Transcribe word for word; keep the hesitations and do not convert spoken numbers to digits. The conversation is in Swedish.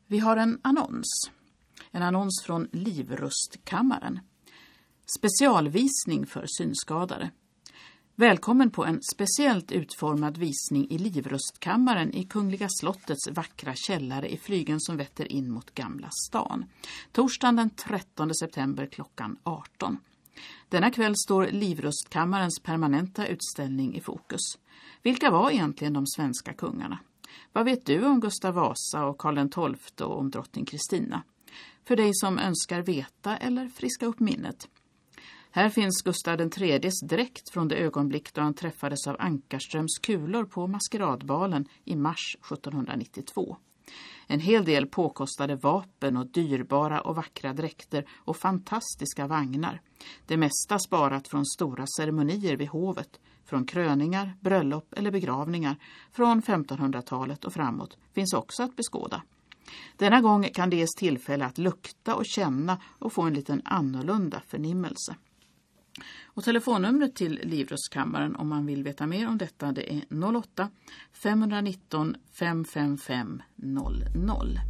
Vi har en annons. En annons från Livrustkammaren. Specialvisning för synskadade. Välkommen på en speciellt utformad visning i Livrustkammaren i Kungliga slottets vackra källare i flygen som vetter in mot Gamla stan. Torsdagen den trettonde september klockan arton. Denna kväll står Livrustkammarens permanenta utställning i fokus. Vilka var egentligen de svenska kungarna? Vad vet du om Gustav Vasa och Karl den tolfte och om drottning Kristina? För dig som önskar veta eller friska upp minnet. Här finns Gustav den tredjes dräkt från det ögonblick då han träffades av Ankarströms kulor på maskeradbalen i mars sjuttonhundranittiotvå. En hel del påkostade vapen och dyrbara och vackra dräkter och fantastiska vagnar. Det mesta sparat från stora ceremonier vid hovet, från kröningar, bröllop eller begravningar från femtonhundratalet och framåt finns också att beskåda. Denna gång kan det ges tillfälle att lukta och känna och få en liten annorlunda förnimmelse. Och telefonnumret till Livrustkammaren om man vill veta mer om detta det är noll åtta fem ett nio fem fem fem noll noll.